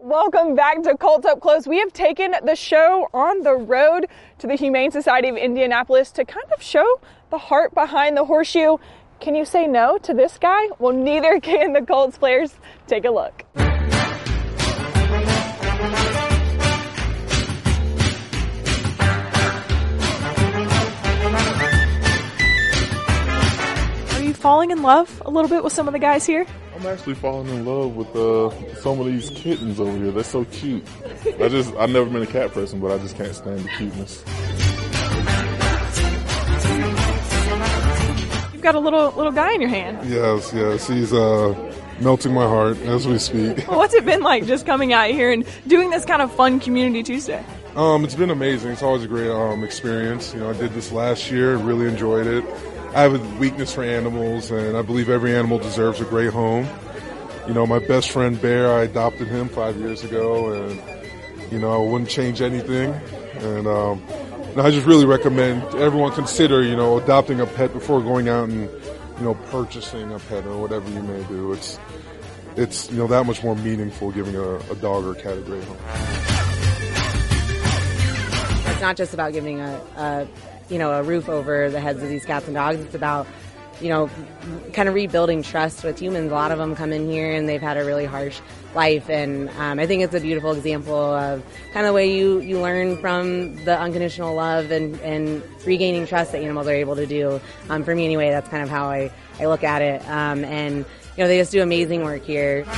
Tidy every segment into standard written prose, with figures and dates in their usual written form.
Welcome back to Colts Up Close. We have taken the show on the road to the Humane Society of Indianapolis to kind of show the heart behind the horseshoe. Can you say no to this guy? Well, neither can the Colts players. Take a look. Are you falling in love a little bit with some of the guys here? I'm actually falling in love with some of these kittens over here. They're so cute. I've never been a cat person, but I just can't stand the cuteness. You've got a little guy in your hand. Yes. He's melting my heart as we speak. Well, what's it been like just coming out here and doing this kind of fun Community Tuesday? It's been amazing. It's always a great experience. I did this last year, really enjoyed it. I have a weakness for animals, and I believe every animal deserves a great home. My best friend Bear, I adopted him 5 years ago, and, I wouldn't change anything. And I just really recommend everyone consider, adopting a pet before going out and, purchasing a pet or whatever you may do. It's that much more meaningful giving a dog or a cat a great home. It's not just about giving a roof over the heads of these cats and dogs. It's about, kind of rebuilding trust with humans. A lot of them come in here and they've had a really harsh life. And I think it's a beautiful example of kind of the way you learn from the unconditional love and regaining trust that animals are able to do. For me anyway, that's kind of how I look at it. And they just do amazing work here.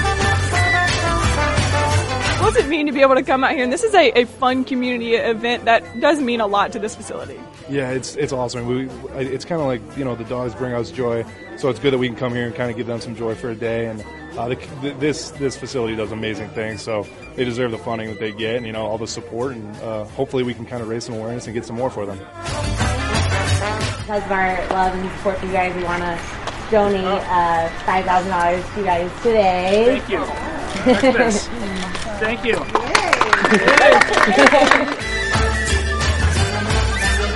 What does it mean to be able to come out here? And this is a fun community event that does mean a lot to this facility. Yeah, it's awesome. It's kind of like, the dogs bring us joy, so it's good that we can come here and kind of give them some joy for a day. And this facility does amazing things, so they deserve the funding that they get and, all the support. And hopefully we can kind of raise some awareness and get some more for them. Because of our love and support for you guys, we want to donate $5,000 to you guys today. Thank you. That's this. Thank you.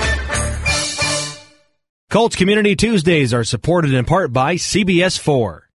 Colts Community Tuesdays are supported in part by CBS 4.